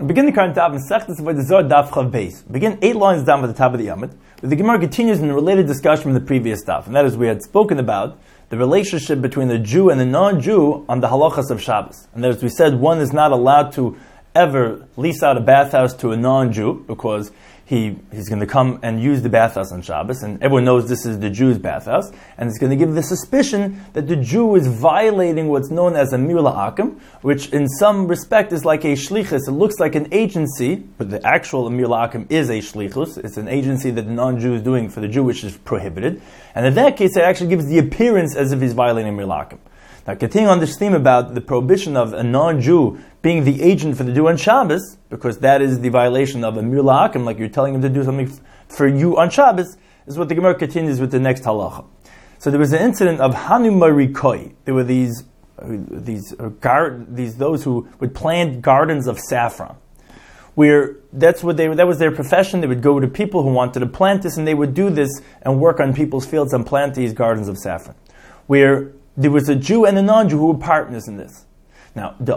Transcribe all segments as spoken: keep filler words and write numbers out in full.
We begin the current daf in Sechtes Avodah Zarah daf Chav Beis. Begin eight lines down at the top of the Yamid. The Gemara continues in a related discussion from the previous daf, and that is we had spoken about the relationship between the Jew and the non-Jew on the halachas of Shabbos. And that is, we said one is not allowed to ever lease out a bathhouse to a non-Jew because he he's going to come and use the bathhouse on Shabbos, and everyone knows this is the Jew's bathhouse, and it's going to give the suspicion that the Jew is violating what's known as a mir la'akim, which in some respect is like a shlichus. It looks like an agency, but the actual mir la'akim is a shlichus. It's an agency that the non-Jew is doing for the Jew, which is prohibited, and in that case it actually gives the appearance as if he's violating mir la'akim. Now, continuing on this theme about the prohibition of a non-Jew being the agent for the Jew on Shabbos, because that is the violation of a mir la'akim, like you're telling him to do something f- for you on Shabbos, is what the Gemara continues with the next halacha. So there was an incident of Hanu Marikoi. There were these, uh, these, uh, gar- these those who would plant gardens of saffron, where that's what they that was their profession. They would go to people who wanted to plant this, and they would do this and work on people's fields and plant these gardens of saffron, where there was a Jew and a non-Jew who were partners in this. Now, the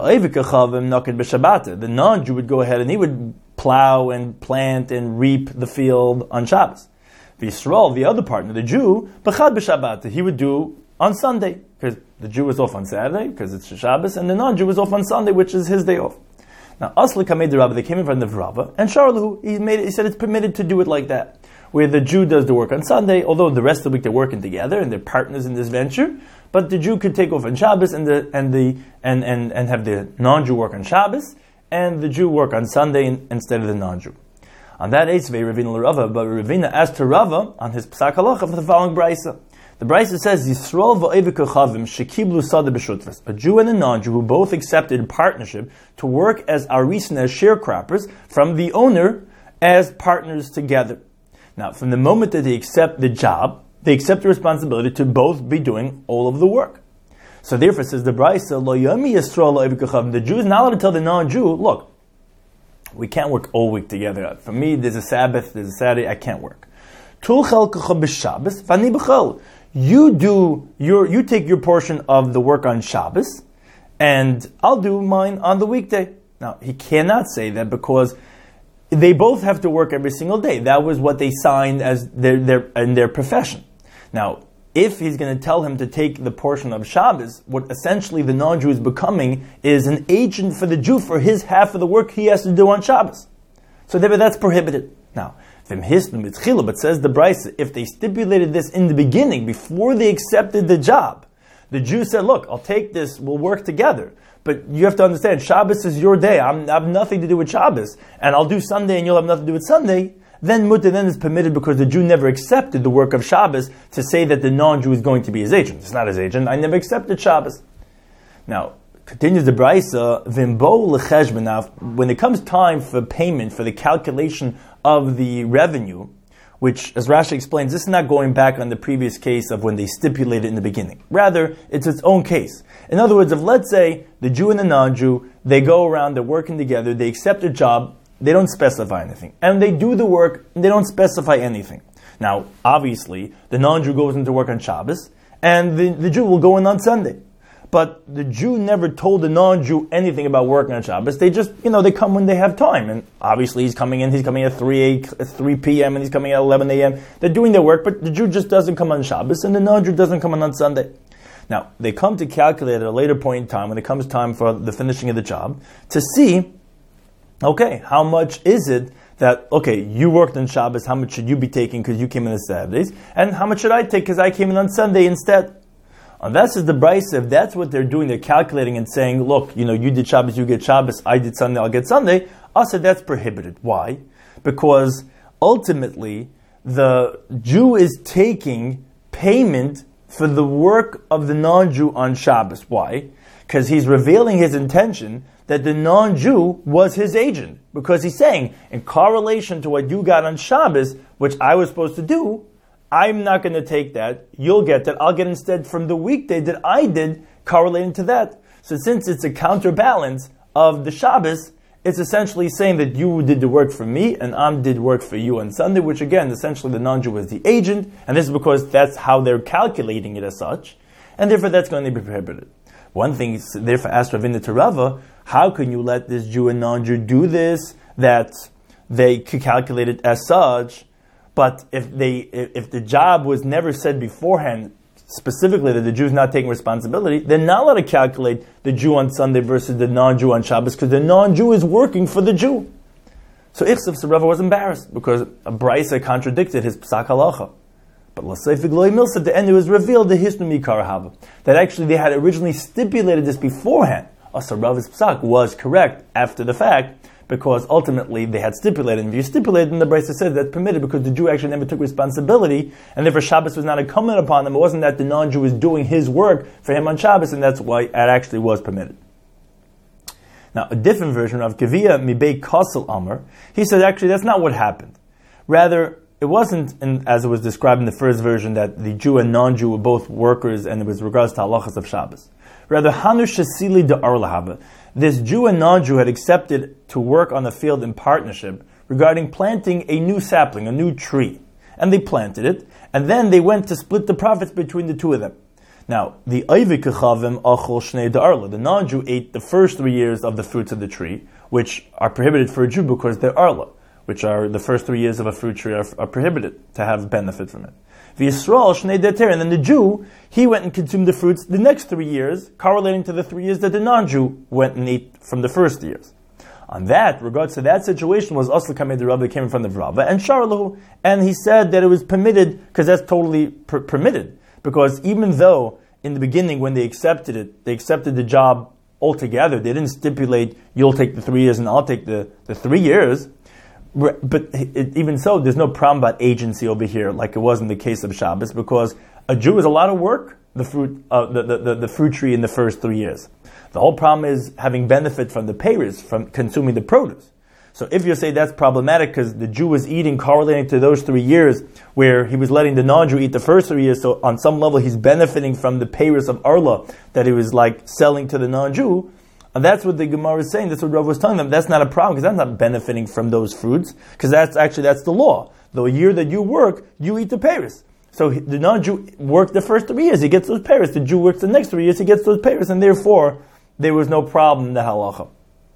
the non-Jew would go ahead and he would plow and plant and reap the field on Shabbos. The Yisrael, the other partner, the Jew, he would do on Sunday, because the Jew was off on Saturday, because it's Shabbos, and the non-Jew was off on Sunday, which is his day off. Now, Asli made the Rabbah, they came in front of Rabbah, and Sharlahu, he made it, he said it's permitted to do it like that, where the Jew does the work on Sunday, although the rest of the week they're working together and they're partners in this venture. But the Jew could take off on Shabbos and the and the and, and, and have the non-Jew work on Shabbos, and the Jew work on Sunday in, instead of the non-Jew. On that Eitzvei Ravina l'Rava, but Ravina asked to Rava on his Psak Halacha for the following brisa. The brisa says, Yisrael va'evik shekiblu sada b'shutvas. A Jew and a non-Jew who both accepted partnership to work as arisin, as sharecroppers, from the owner as partners together. Now, from the moment that they accept the job, they accept the responsibility to both be doing all of the work. So therefore, says the Brisa, Lo Yami Yisrael Lo Evik, the Jew is not allowed to tell the non-Jew, look, we can't work all week together. For me, there's a Sabbath, there's a Saturday, I can't work. Tul chelkecha b'Shabbos, v'ani b'chol. You do your, you take your portion of the work on Shabbos, and I'll do mine on the weekday. Now, he cannot say that because they both have to work every single day. That was what they signed as their, their in their profession. Now, if he's going to tell him to take the portion of Shabbos, what essentially the non-Jew is becoming is an agent for the Jew for his half of the work he has to do on Shabbos. So that's prohibited. Now, but says the Brisa, if they stipulated this in the beginning, before they accepted the job, the Jew said, look, I'll take this, we'll work together. But you have to understand, Shabbos is your day. I'm, I have nothing to do with Shabbos. And I'll do Sunday and you'll have nothing to do with Sunday. Then mutter then is permitted because the Jew never accepted the work of Shabbos to say that the non-Jew is going to be his agent. It's not his agent. I never accepted Shabbos. Now, continues the Brisa, Vimbo lecheshbon. Now, when it comes time for payment, for the calculation of the revenue, which, as Rashi explains, this is not going back on the previous case of when they stipulated in the beginning. Rather, it's its own case. In other words, if let's say the Jew and the non-Jew, they go around, they're working together, they accept a job, they don't specify anything. And they do the work, they don't specify anything. Now, obviously, the non-Jew goes into work on Shabbos, and the, the Jew will go in on Sunday. But the Jew never told the non-Jew anything about working on Shabbos. They just, you know, they come when they have time. And obviously he's coming in, he's coming at three p.m. and he's coming at eleven a.m. They're doing their work, but the Jew just doesn't come on Shabbos and the non-Jew doesn't come in on Sunday. Now, they come to calculate at a later point in time, when it comes time for the finishing of the job, to see, okay, how much is it that, okay, you worked on Shabbos, how much should you be taking because you came in on Saturdays? And how much should I take because I came in on Sunday instead? And that's the Brisa. If that's what they're doing, they're calculating and saying, look, you know, you did Shabbos, you get Shabbos, I did Sunday, I'll get Sunday. I said that's prohibited. Why? Because ultimately, the Jew is taking payment for the work of the non-Jew on Shabbos. Why? Because he's revealing his intention that the non-Jew was his agent. Because he's saying, in correlation to what you got on Shabbos, which I was supposed to do, I'm not going to take that. You'll get that. I'll get instead from the weekday that I did correlating to that. So since it's a counterbalance of the Shabbos, it's essentially saying that you did the work for me and I did work for you on Sunday, which again, essentially the non-Jew was the agent, and this is because that's how they're calculating it as such, and therefore that's going to be prohibited. One thing, therefore asked Ravina to Rava, How can you let this Jew and non-Jew do this, that they could calculate it as such, but if they if the job was never said beforehand, specifically that the Jew's not taking responsibility, they're not allowed to calculate the Jew on Sunday versus the non-Jew on Shabbos, because the non-Jew is working for the Jew. So Ichsav, so Rava was embarrassed, because a Brisa contradicted his Psak Halacha. But L'Seifig Lo Milsa, at the end it was revealed the Hisnu Mikar Hava, that actually they had originally stipulated this beforehand. Also, Rava's Psak was correct after the fact, because ultimately they had stipulated. And if you stipulated, then the Brisa said that's permitted, because the Jew actually never took responsibility, and therefore Shabbos was not incumbent upon them. It wasn't that the non-Jew was doing his work for him on Shabbos, and that's why it actually was permitted. Now, a different version of Kavia Mibei Kasel Amr, he said actually that's not what happened. Rather, it wasn't, in, as it was described in the first version, that the Jew and non-Jew were both workers, and it was regards to halachas of Shabbos. Rather, Hanu Shesili de Arlahava, this Jew and non-Jew had accepted to work on the field in partnership regarding planting a new sapling, a new tree. And they planted it, and then they went to split the profits between the two of them. Now, the Ayvikachavim Achol Shnei Da'arla, the non-Jew ate the first three years of the fruits of the tree, which are prohibited for a Jew because they're Arla, which are the first three years of a fruit tree are, are prohibited to have benefit from it. V'Yisrael Shnei Deter, and then the Jew, he went and consumed the fruits the next three years, correlating to the three years that the non-Jew went and ate from the first years. On that, regards to that situation, was Asla Kamei the Rabbi came in front of Rava and Sharlahu, and he said that it was permitted, because that's totally per- permitted. Because even though in the beginning when they accepted it, they accepted the job altogether, they didn't stipulate, you'll take the three years and I'll take the, the three years, but it, even so, there's no problem about agency over here, like it was in the case of Shabbos, because a Jew is allowed to work the fruit, uh, the, the, the, the fruit tree in the first three years. The whole problem is having benefit from the payers, from consuming the produce. So if you say that's problematic because the Jew was eating correlating to those three years where he was letting the non-Jew eat the first three years, so on some level he's benefiting from the payers of Arla that he was like selling to the non-Jew, and that's what the Gemara is saying, that's what Rav was telling them, that's not a problem because that's not benefiting from those fruits, because that's actually, that's the law. The year that you work, you eat the payers. So the non-Jew worked the first three years, he gets those payers. The Jew works the next three years, he gets those payers, and therefore there was no problem in the halacha.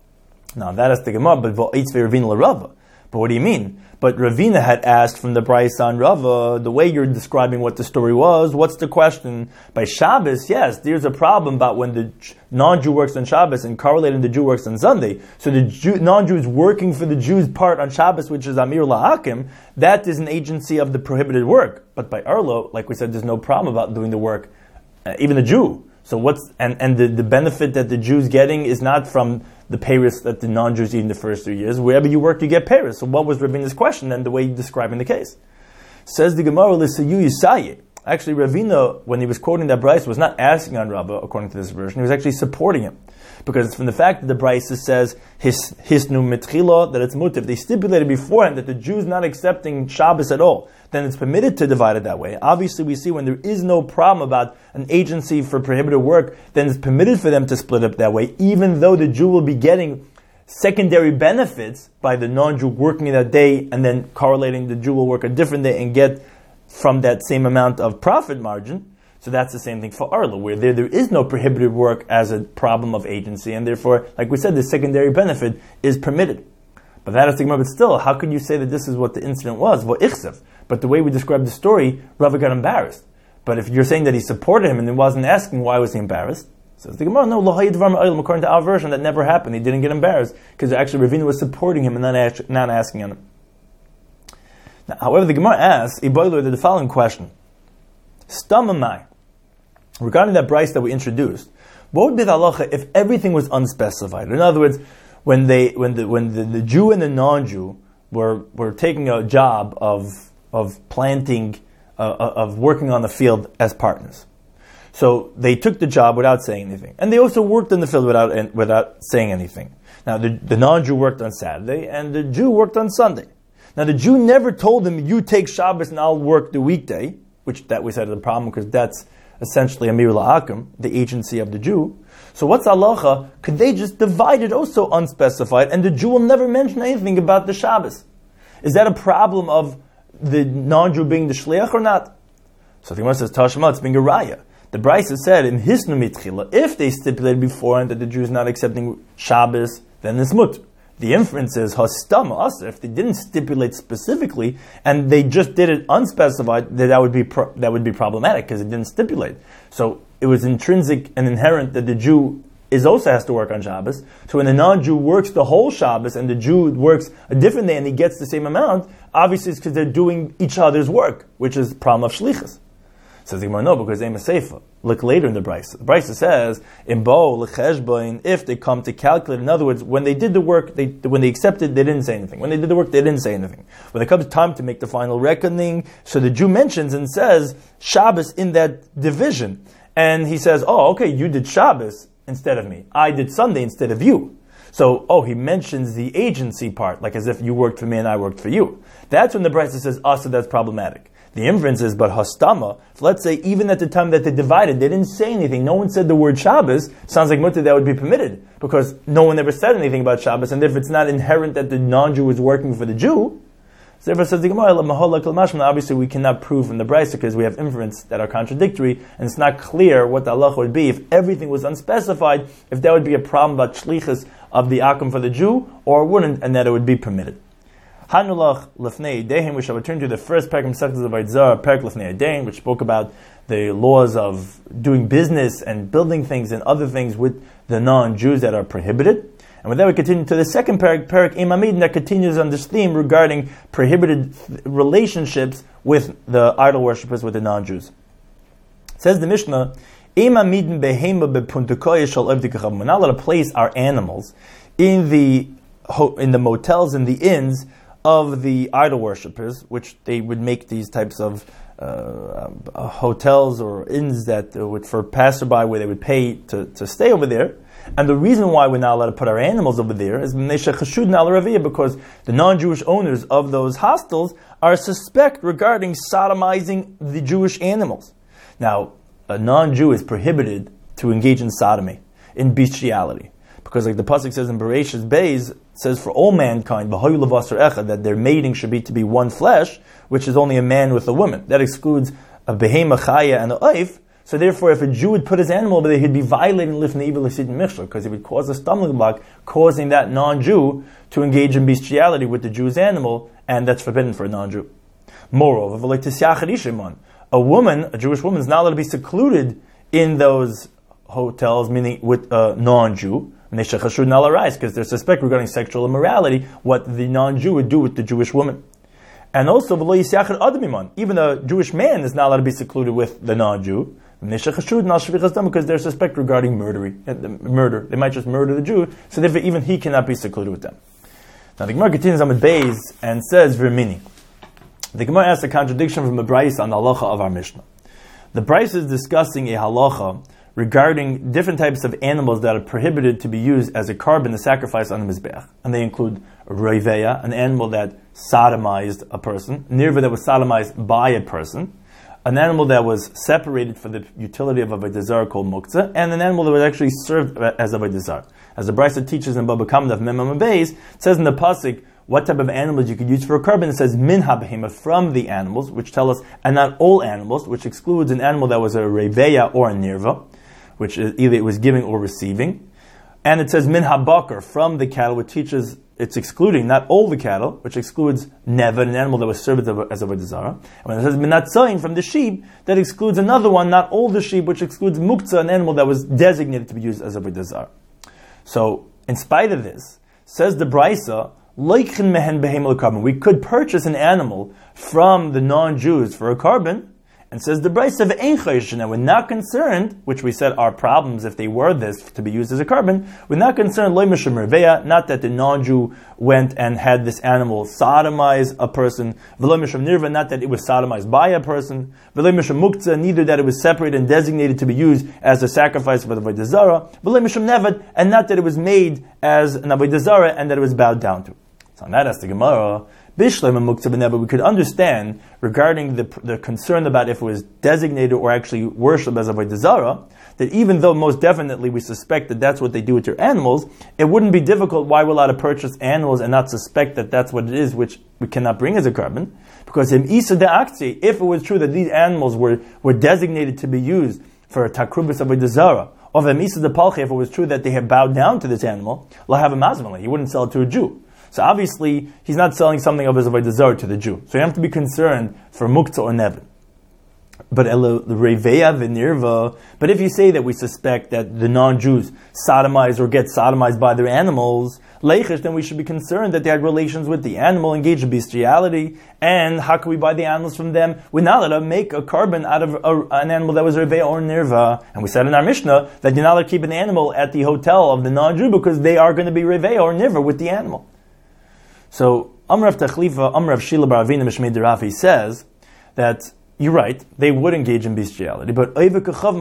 Now that is the Gemara, but v'oitz ve'Ravina l'Rava. But what do you mean? But Ravina had asked from the Brisa on Rava, the way you're describing what the story was, what's the question? By Shabbos, yes, there's a problem about when the non-Jew works on Shabbos and correlating the Jew works on Sunday. So the Jew, non-Jew is working for the Jew's part on Shabbos, which is Amir Lahakim, that is an agency of the prohibited work. But by Arlo, like we said, there's no problem about doing the work, uh, even the Jew. So what's, and, and the, the benefit that the Jew's getting is not from the payers that the non-Jews eat in the first three years. Wherever you work, you get payers. So what was Ravina's question and the way he's describing the case? Says the Gemara, L'Sayu Yisayi. Actually, Ravina, when he was quoting that Brisa, was not asking on Rava, according to this version. He was actually supporting him. Because it's from the fact that the Brisa says, his hisnu mitchila, that it's mutiv. They stipulated beforehand that the Jews not accepting Shabbos at all. Then it's permitted to divide it that way. Obviously, we see when there is no problem about an agency for prohibited work, then it's permitted for them to split up that way, even though the Jew will be getting secondary benefits by the non-Jew working in that day and then correlating the Jew will work a different day and get from that same amount of profit margin. So that's the same thing for Arla, where there, there is no prohibited work as a problem of agency, and therefore, like we said, the secondary benefit is permitted. But that is the Gemara, but still, how could you say that this is what the incident was? Well, Ichsev. But the way we described the story, Rava got embarrassed. But if you're saying that he supported him and he wasn't asking, why was he embarrassed? Says the Gemara, no, according to our version, that never happened. He didn't get embarrassed, because actually Ravina was supporting him and not, ask, not asking on him. Now, however, the Gemara asks, the following question. Stamamai. Regarding that Brisa that we introduced, what would be the halacha if everything was unspecified? In other words, when they, when the when the, the Jew and the non-Jew were were taking a job of of planting, uh, of working on the field as partners, so they took the job without saying anything, and they also worked in the field without without saying anything. Now the, the non-Jew worked on Saturday, and the Jew worked on Sunday. Now the Jew never told him, "You take Shabbos and I'll work the weekday," which that we said is a problem because that's essentially Amir La'akim, the agency of the Jew. So what's halacha? Could they just divide it also unspecified, and the Jew will never mention anything about the Shabbos? Is that a problem of the non-Jew being the shliach or not? So the Gemara says, Tashma, it's being a raya. The Brisa said, in Hisnu mitchila, if they stipulated beforehand that the Jew is not accepting Shabbos, then it's mutter. The inference is hastama asa. If they didn't stipulate specifically and they just did it unspecified, then that would be pro- that would be problematic because it didn't stipulate. So it was intrinsic and inherent that the Jew is also has to work on Shabbos. So when the non-Jew works the whole Shabbos and the Jew works a different day and he gets the same amount, obviously it's because they're doing each other's work, which is problem of shlichus. Says the Gemara, no, because Ema Seifa. Look later in the Brisa. The Brisa says, in bo lecheshbain, if they come to calculate. In other words, when they did the work, they when they accepted, they didn't say anything. When they did the work, they didn't say anything. When it comes time to make the final reckoning, so the Jew mentions and says Shabbos in that division, and he says, oh, okay, you did Shabbos instead of me. I did Sunday instead of you. So, oh, he mentions the agency part, like as if you worked for me and I worked for you. That's when the Brisa says, oh, so that's problematic. The inference is, but hastama, let's say even at the time that they divided, they didn't say anything, no one said the word Shabbos, sounds like mutter that would be permitted, because no one ever said anything about Shabbos, and if it's not inherent that the non-Jew is working for the Jew, so therefore says the Gemara, obviously we cannot prove from the Brisa because we have inference that are contradictory, and it's not clear what the halacha would be if everything was unspecified, if that would be a problem about shlichus of the akum for the Jew, or wouldn't, and that it would be permitted. Hanulach Lefnei Dehin, we shall return to the first parak of Avodah Zarah, parak Lefnei Dehin, which spoke about the laws of doing business and building things and other things with the non-Jews that are prohibited. And with that we continue to the second parak, parak Imamid, that continues on this theme regarding prohibited relationships with the idol worshippers, with the non-Jews. It says the Mishnah, Imamid behema bepuntukoye shal evdikacham. We're not allowed to place our animals in the in the motels and the inns of the idol worshippers, which they would make these types of uh, uh, hotels or inns that uh, would for passerby where they would pay to, to stay over there. And the reason why we're not allowed to put our animals over there is because the non-Jewish owners of those hostels are suspect regarding sodomizing the Jewish animals. Now, a non-Jew is prohibited to engage in sodomy, in bestiality. Because like the pasuk says in Bereshis Beis, it says for all mankind, that their mating should be to be one flesh, which is only a man with a woman. That excludes a behema chaya and a oif. So therefore, if a Jew would put his animal over there, he'd be violating lifnei evil l'sid michshel, because he would cause a stumbling block, causing that non-Jew to engage in bestiality with the Jew's animal, and that's forbidden for a non-Jew. Moreover, a woman, a Jewish woman, is not allowed to be secluded in those hotels, meaning with a non-Jew, because they're suspect regarding sexual immorality, what the non-Jew would do with the Jewish woman. And also, even a Jewish man is not allowed to be secluded with the non-Jew, because they're suspect regarding murdery, murder. They might just murder the Jew, so therefore even he cannot be secluded with them. Now the Gemara continues on with Beis and says, Vermini. The Gemara asks a contradiction from the Brisa on the halacha of our Mishnah. The Brisa is discussing a halacha regarding different types of animals that are prohibited to be used as a carbon to sacrifice on the Mizbeach. And they include Roiveya, an animal that sodomized a person, Nirva, that was sodomized by a person, an animal that was separated for the utility of Avodah Zarah called Muktzah, and an animal that was actually served as Avodah Zarah. As the Brisa teaches in Baba Kamda of Memam Beis, it says in the Pasuk, what type of animals you could use for a carbon. It says min habehima, from the animals, which tell us, and not all animals, which excludes an animal that was a reveya or a nirva, which is either it was giving or receiving. And it says min habakar, from the cattle, which teaches it's excluding not all the cattle, which excludes neva, an animal that was served as a avodah zarah. And when it says min natzayin, from the sheep, that excludes another one, not all the sheep, which excludes muktzah, an animal that was designated to be used as a avodah zarah. So, in spite of this, says the Brisa, we could purchase an animal from the non-Jews for a carbon, and says the Brisa, and we're not concerned, which we said are problems if they were this to be used as a carbon, we're not concerned, not that the non-Jew went and had this animal sodomize a person, not that it was sodomized by a person, neither that it was separated and designated to be used as a sacrifice for the Avodah Zarah, and not that it was made as an Avodah Zarah and that it was bowed down to. So on that as the Gemara, we could understand regarding the, the concern about if it was designated or actually worshipped as Avodah Zarah, that even though most definitely we suspect that that's what they do with their animals, it wouldn't be difficult why we're allowed to purchase animals and not suspect that that's what it is, which we cannot bring as a carbon. Because in Isa de Akti, if it was true that these animals were, were designated to be used for a takrubis avodah zara, or the misa de palche, if it was true that they had bowed down to this animal, lahav mazmali, he wouldn't sell it to a Jew. So obviously, he's not selling something of his avodah zara to the Jew. So you have to be concerned for muktzah or nevin. But But if you say that we suspect that the non-Jews sodomize or get sodomized by their animals, leichish, then we should be concerned that they had relations with the animal, engaged in bestiality, and how can we buy the animals from them? We're not allowed to make a carbon out of a, an animal that was reveya or nirva. And we said in our Mishnah that you're not allowed to keep an animal at the hotel of the non-Jew because they are going to be reveya or nirva with the animal. So Amrav Tachlifa, Amrav Shila Baravina Mishmei Derafi says that you're right, they would engage in bestiality, but the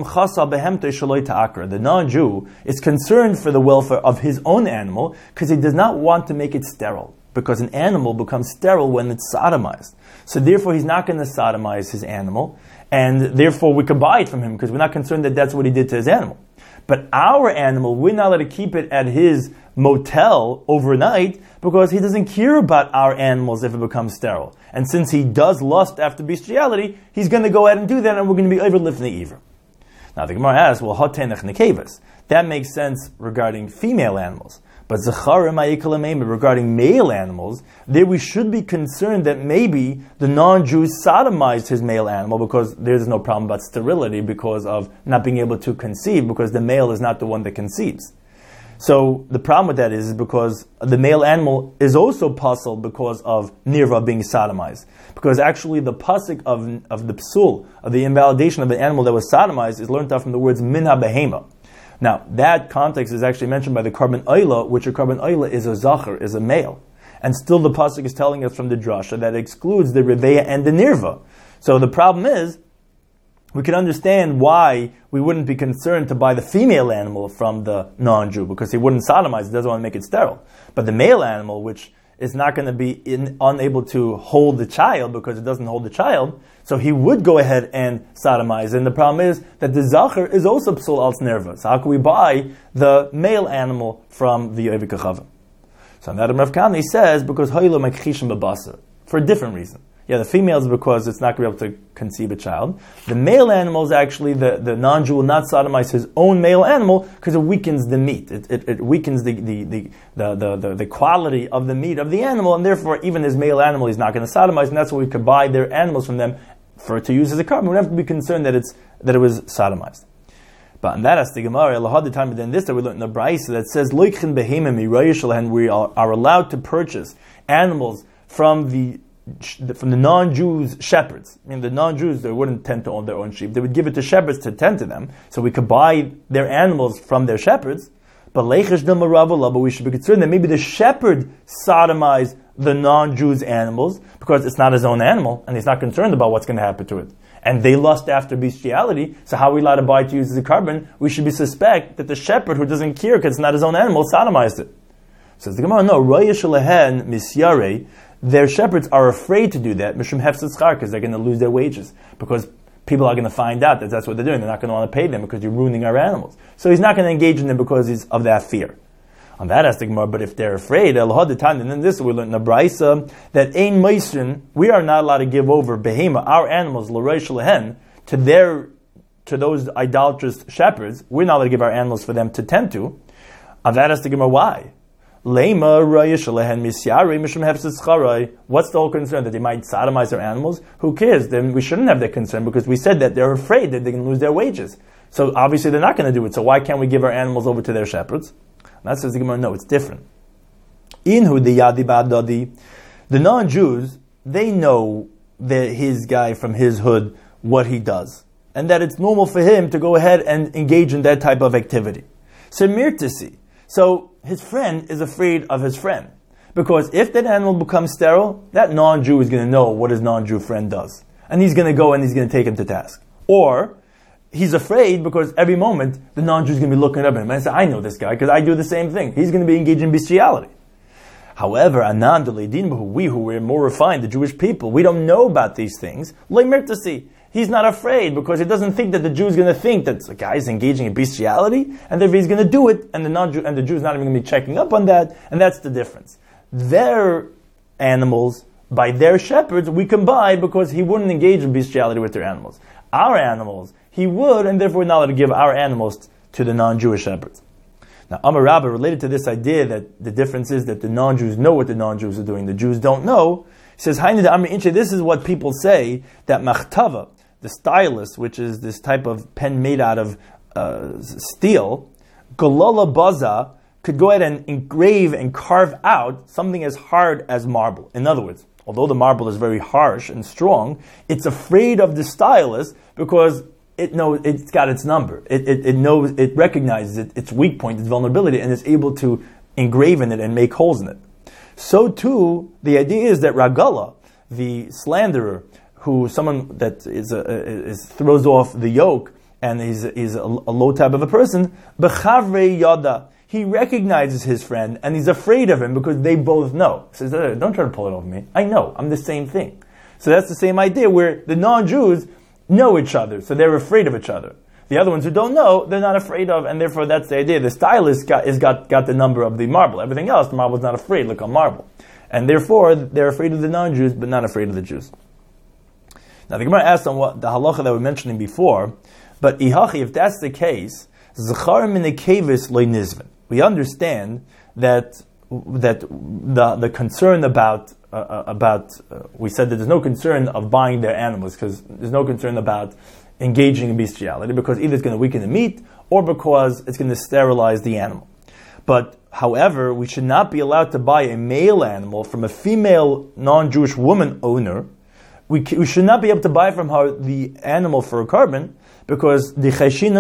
non-Jew is concerned for the welfare of his own animal because he does not want to make it sterile, because an animal becomes sterile when it's sodomized. So therefore he's not going to sodomize his animal, and therefore we can buy it from him because we're not concerned that that's what he did to his animal. But our animal, we're not allowed to keep it at his motel overnight because he doesn't care about our animals if it becomes sterile. And since he does lust after bestiality, he's going to go ahead and do that, and we're going to be overlifting the Ivor. Now the Gemara asks, well, hotenech nekevas. That makes sense regarding female animals. But zecharim ayikalameim, regarding male animals, there we should be concerned that maybe the non-Jews sodomized his male animal because there's no problem about sterility because of not being able to conceive, because the male is not the one that conceives. So the problem with that is, is because the male animal is also puzzled because of nirva being sodomized. Because actually the pasuk of, of the psul, of the invalidation of the animal that was sodomized, is learned out from the words minha behema. Now, that context is actually mentioned by the carbon oila, which a carbon oila is a zachar, is a male. And still the pasuk is telling us from the drasha that excludes the reveya and the nirva. So the problem is, we can understand why we wouldn't be concerned to buy the female animal from the non-Jew, because he wouldn't sodomize, he doesn't want to make it sterile. But the male animal, which is not going to be in, unable to hold the child because it doesn't hold the child, so he would go ahead and sodomize. And the problem is that the zachar is also psul al nerva. So how can we buy the male animal from the Yoevik Achavim? So that Rav Kahane says, because hoylo mekchishim bebasa, for a different reason. Yeah, the female is because it's not going to be able to conceive a child. The male animal is actually, the, the non-Jew will not sodomize his own male animal because it weakens the meat. It, it, it weakens the the, the, the, the, the the quality of the meat of the animal, and therefore even his male animal he's not going to sodomize, and that's why we could buy their animals from them for to use as a carbon. We don't have to be concerned that it's that it was sodomized. But in that as the Gemara, the time then this that we learned in the Brisa that says loichin behema mirayishalahen, we are, are allowed to purchase animals from the from the non-Jews shepherds. I mean, the non-Jews, they wouldn't tend to own their own sheep. They would give it to shepherds to tend to them, so we could buy their animals from their shepherds. But leichish del maravula, but we should be concerned that maybe the shepherd sodomized the non-Jews' animals because it's not his own animal, and he's not concerned about what's going to happen to it. And they lust after bestiality, so how are we allowed to buy it to use as a carbon? We should be suspect that the shepherd, who doesn't care because it's not his own animal, sodomized it. Says the Gemara, no, roya shalehen misyare, their shepherds are afraid to do that, mishum hefset schar, because they're going to lose their wages, because people are going to find out that that's what they're doing. They're not going to want to pay them because you're ruining our animals. So he's not going to engage in them because he's of that fear. On that aspect, but if they're afraid, and then this we learned in the Brisa that ein meisrin, we are not allowed to give over behema, our animals, l'roish lehen, to their to those idolatrous shepherds. We're not allowed to give our animals for them to tend to. On that aspect, why? What's the whole concern? That they might sodomize their animals? Who cares? Then we shouldn't have that concern because we said that they're afraid that they can lose their wages. So obviously they're not going to do it. So why can't we give our animals over to their shepherds? And that says the Gemara, no, it's different. Inhu the yadi ba'adadi, the non-Jews, they know that his guy from his hood, what he does. And that it's normal for him to go ahead and engage in that type of activity. So mirtasi. So his friend is afraid of his friend. Because if that animal becomes sterile, that non-Jew is going to know what his non-Jew friend does. And he's going to go and he's going to take him to task. Or he's afraid because every moment the non-Jew is going to be looking up at him and say, I know this guy because I do the same thing. He's going to be engaged in bestiality. However, Anand we who were more refined, the Jewish people, we don't know about these things. He's not afraid because he doesn't think that the Jew is going to think that the guy is engaging in bestiality, and therefore he's going to do it, and the non-Jew and the Jew is not even going to be checking up on that, and that's the difference. Their animals, by their shepherds, we can buy because he wouldn't engage in bestiality with their animals. our animals, he would, and therefore we're not allowed to give our animals to the non-Jewish shepherds. Now, Amar Rabbah, related to this idea that the difference is that the non-Jews know what the non-Jews are doing, the Jews don't know, he says, this is what people say, that machtava, the stylus, which is this type of pen made out of uh, steel, golola baza, could go ahead and engrave and carve out something as hard as marble. In other words, although the marble is very harsh and strong, it's afraid of the stylus because it knows it's got its number. It, it, it knows, it recognizes it, its weak point, its vulnerability, and is able to engrave in it and make holes in it. So too, the idea is that Ragala, the slanderer, who someone that is, a, is throws off the yoke and is is a, a low type of a person, b'chavre yada, he recognizes his friend and he's afraid of him because they both know. He says, don't try to pull it over me. I know, I'm the same thing. So that's the same idea where the non-Jews know each other, so they're afraid of each other. The other ones who don't know, they're not afraid of, and therefore that's the idea. The stylist got, is got, got the number of the marble. Everything else, the marble is not afraid, look on marble. And therefore, they're afraid of the non-Jews, but not afraid of the Jews. Now the Gemara asks on what the halacha that we were mentioning before, but ihachi, if that's the case, zachar min kevis loy nizven. We understand that that the the concern about uh, about uh, we said that there's no concern of buying their animals because there's no concern about engaging in bestiality because either it's going to weaken the meat or because it's going to sterilize the animal. But however, we should not be allowed to buy a male animal from a female non-Jewish woman owner. We, we should not be able to buy from her the animal for a carbon because the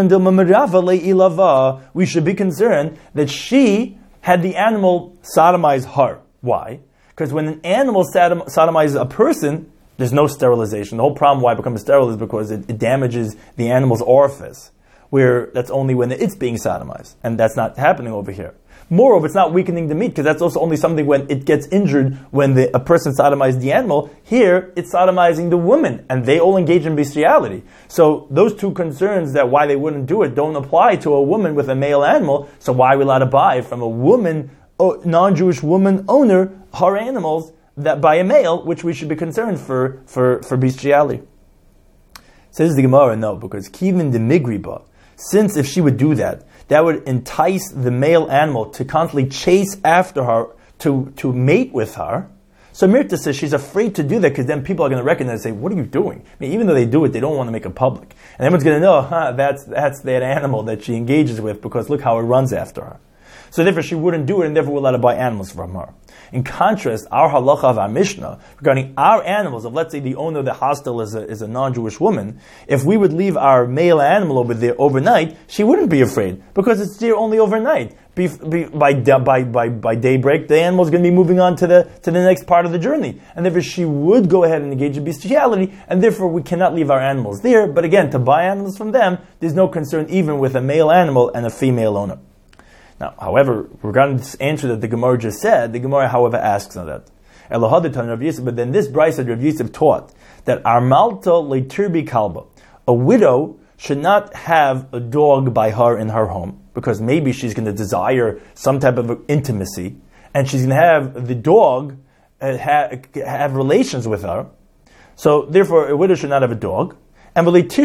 we should be concerned that she had the animal sodomize her. Why? Because when an animal sodom, sodomizes a person, there's no sterilization. The whole problem why it becomes sterile is because it, it damages the animal's orifice, where that's only when it's being sodomized. And that's not happening over here. Moreover, it's not weakening the meat, because that's also only something when it gets injured when the, a person sodomized the animal. Here, it's sodomizing the woman, and they all engage in bestiality. So those two concerns that why they wouldn't do it don't apply to a woman with a male animal, so why are we allowed to buy from a woman, non-Jewish woman owner, her animals, that by a male, which we should be concerned for, for, for bestiality? Says the Gemara, no, because Kivin de Migriba, since if she would do that, that would entice the male animal to constantly chase after her, to, to mate with her. So Mirta says she's afraid to do that because then people are going to recognize and say, what are you doing? I mean, even though they do it, they don't want to make it public. And everyone's going to know, huh, that's, that's that animal that she engages with because look how it runs after her. So therefore she wouldn't do it and therefore we're allowed to buy animals from her. In contrast, our halacha of our Mishnah, regarding our animals, if let's say the owner of the hostel is a, is a non-Jewish woman, if we would leave our male animal over there overnight, she wouldn't be afraid, because it's there only overnight. Be, be, by, by, by, by daybreak, the animal is going to be moving on to the, to the next part of the journey. And therefore she would go ahead and engage in bestiality, and therefore we cannot leave our animals there. But again, to buy animals from them, there's no concern even with a male animal and a female owner. Now, however, regarding this answer that the Gemara just said, the Gemara, however, asks on that. But then this Brisa Rav Yosef taught that Armalta leitirbi kalba, a widow should not have a dog by her in her home, because maybe she's going to desire some type of intimacy, and she's going to have the dog uh, ha- have relations with her. So, therefore, a widow should not have a dog. And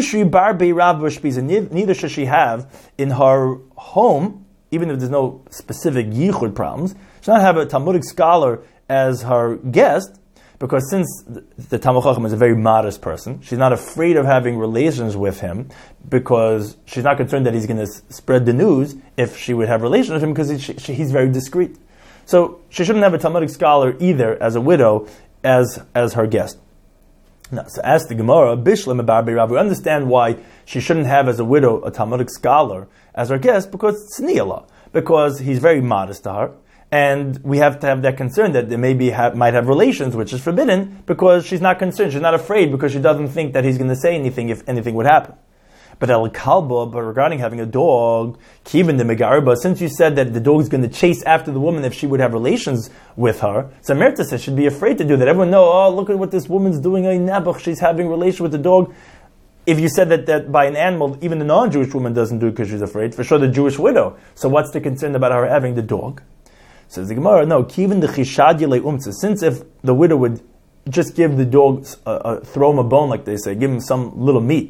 neither should she have in her home, even if there's no specific yichud problems, she should not have a Talmudic scholar as her guest, because since the Talmud Chacham is a very modest person, she's not afraid of having relations with him, because she's not concerned that he's going to spread the news if she would have relations with him, because he, she, he's very discreet. So she shouldn't have a Talmudic scholar either as a widow as as her guest. Now, so ask the Gemara, Bishlam Abarbi Rav, we understand why she shouldn't have as a widow a Talmudic scholar as her guest, because it's Tzni'ala, because he's very modest to her, and we have to have that concern that they maybe have, might have relations, which is forbidden, because she's not concerned, she's not afraid, because she doesn't think that he's going to say anything if anything would happen. But El Kalba, but regarding having a dog, Kivin de Megarba, since you said that the dog is going to chase after the woman if she would have relations with her, so Merta says she'd be afraid to do that. Everyone know, oh, look at what this woman's doing, she's having relations with the dog. If you said that, that by an animal, even the non-Jewish woman doesn't do it because she's afraid, for sure the Jewish widow. So what's the concern about her having the dog? Says the Gemara, no, Kivin de Chishadile Umtza, since if the widow would just give the dog, uh, uh, throw him a bone, like they say, give him some little meat,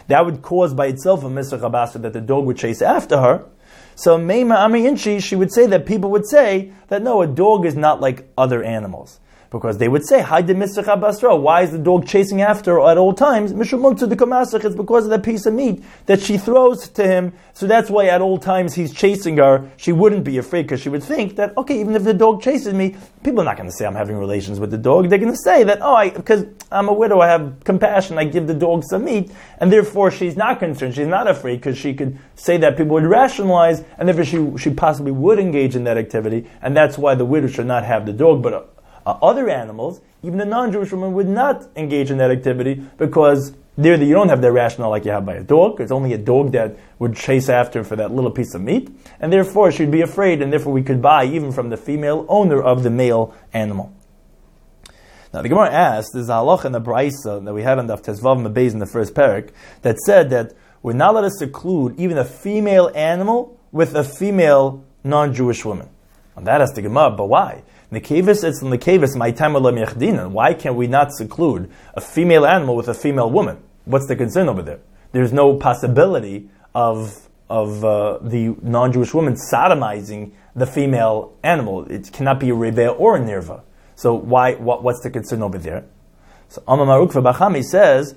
that would cause by itself a Misach Abasa that the dog would chase after her. So Meima Amiyinchi, she would say that people would say that no, a dog is not like other animals. Because they would say, Haide Misach Abasra, why is the dog chasing after her at all times? Mishumum to the Kamasach, it's because of that piece of meat that she throws to him. So that's why at all times he's chasing her. She wouldn't be afraid because she would think that, okay, even if the dog chases me, people are not going to say I'm having relations with the dog. They're going to say that, oh, I, because I'm a widow, I have compassion, I give the dog some meat. And therefore she's not concerned, she's not afraid because she could say that people would rationalize and therefore she, she possibly would engage in that activity. And that's why the widow should not have the dog. But uh, Uh, other animals, even a non-Jewish woman would not engage in that activity because there you don't have that rationale like you have by a dog. It's only a dog that would chase after for that little piece of meat, and therefore she'd be afraid, and therefore we could buy even from the female owner of the male animal. Now the Gemara asked, there's a halach in the Braisa that we had on the Tezvav Mabez in the first parak that said that we're not allowed to seclude even a female animal with a female non-Jewish woman. And that has to come up, but why? Nekevis, it's nekevis, my time why can't we not seclude a female animal with a female woman? What's the concern over there? There's no possibility of of uh, the non-Jewish woman sodomizing the female animal. It cannot be a reveh or a nirva. So why? What, what's the concern over there? So Amma Maruk V'Bachami says,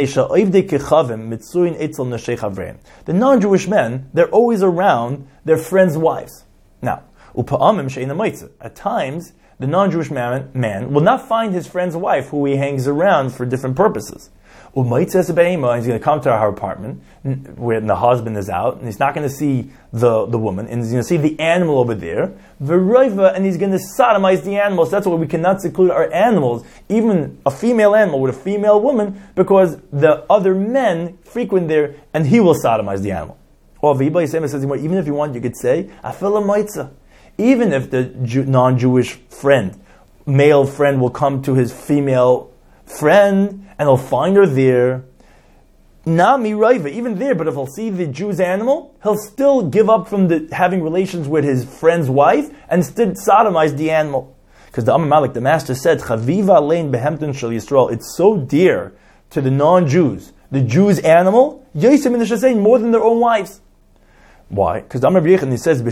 the non-Jewish men, they're always around their friends' wives. Now, at times, the non-Jewish man, man will not find his friend's wife who he hangs around for different purposes. He's going to come to our apartment where the husband is out, and he's not going to see the, the woman, and he's going to see the animal over there, and he's going to sodomize the animals. That's why we cannot seclude our animals, even a female animal with a female woman, because the other men frequent there, and he will sodomize the animal. Or says, even if you want, you could say, Afila Maitza. Even if the Jew, non-Jewish friend, male friend, will come to his female friend and he'll find her there, Nami Raiva, even there, but if he'll see the Jew's animal, he'll still give up from the, having relations with his friend's wife and still sodomize the animal. Because the Amar Malik, the master said, Chaviva lein behemton shel Yisrael, it's so dear to the non-Jews, the Jews' animal, Yosem in the Shasein, more than their own wives. Why? Because Amar B'Yechon, he says,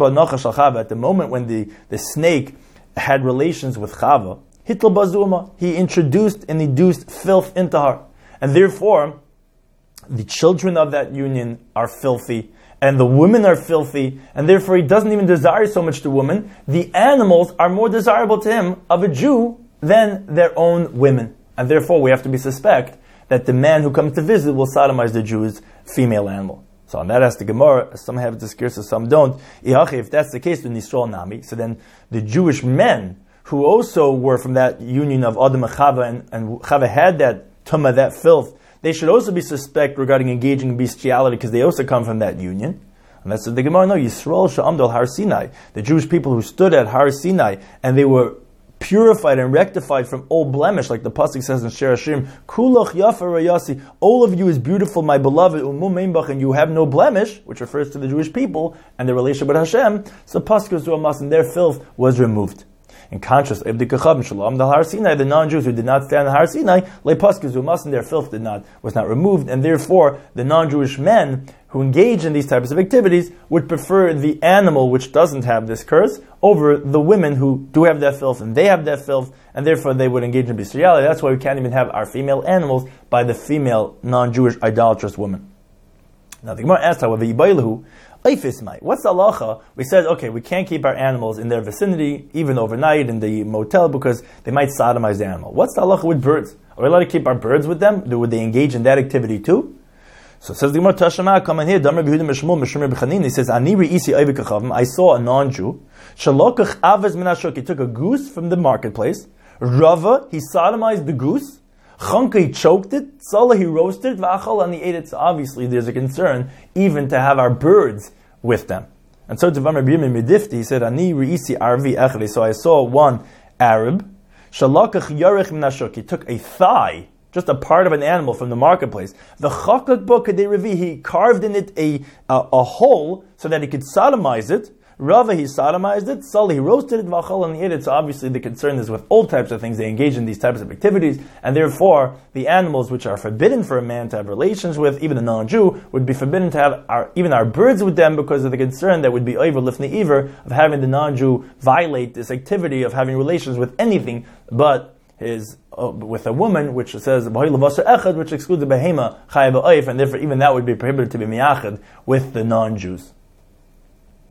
at the moment when the, the snake had relations with Chava, Hitl Bazuma, he introduced and induced filth into her. And therefore, the children of that union are filthy, and the women are filthy, and therefore he doesn't even desire so much the woman. The animals are more desirable to him of a Jew than their own women. And therefore we have to be suspect that the man who comes to visit will sodomize the Jew's female animal. So on that as the Gemara, some have this curse, some don't. If that's the case, then Yisrael Nami. So then the Jewish men who also were from that union of Adam and Chava, and, and Chava had that tumah, that filth, they should also be suspect regarding engaging in bestiality because they also come from that union. And that's the Gemara. No, Yisrael Sha'amdal Har Sinai, the Jewish people who stood at Har Sinai, and they were purified and rectified from all blemish, like the pasuk says in Shir Hashim, Kulach Yafa Rayasi, all of you is beautiful, my beloved, and you have no blemish, which refers to the Jewish people and their relationship with Hashem. So pasuk Zuamas, and their filth was removed. In contrast, the non-Jews who did not stand on Har Sinai, and their filth did not was not removed, and therefore the non-Jewish men who engage in these types of activities would prefer the animal which doesn't have this curse over the women who do have that filth and they have that filth, and therefore they would engage in bestiality. That's why we can't even have our female animals by the female non-Jewish idolatrous woman. Now the Gemara asked, however, what's the halacha? We said, okay, we can't keep our animals in their vicinity, even overnight in the motel, because they might sodomize the animal. What's the halacha with birds? Are we allowed to keep our birds with them? Would they engage in that activity too? So it says the Gemara, Tashama, come in here, Damar Behuda Meshmul, Meshmur Bechanin, he says, Ani re'isi oivik achavim, I saw a non-Jew, Shalokach avaz min hashuk, he took a goose from the marketplace, Rava, he sodomized the goose, Chanka, he choked it, Salah, he roasted it, V'achal, and he ate it. So obviously there's a concern even to have our birds with them. And so to Vamar B'yim Midifti, he said, Ani re'isi arvi echri, so I saw one Arab, Shalokach yarech min hashuk, he took a thigh, just a part of an animal from the marketplace. The chakak bo kadei revi, he carved in it a, a a hole so that he could sodomize it. Rava, he sodomized it. Sully, he roasted it. V'achal, and he ate it. So obviously the concern is with all types of things. They engage in these types of activities, and therefore the animals which are forbidden for a man to have relations with, even a non-Jew, would be forbidden to have our, even our birds with them, because of the concern that would be over lifnei iver of having the non-Jew violate this activity of having relations with anything but his uh, with a woman, which says which excludes the behema chayav ba'oif, and therefore even that would be prohibited to be miyachid with the non-Jews.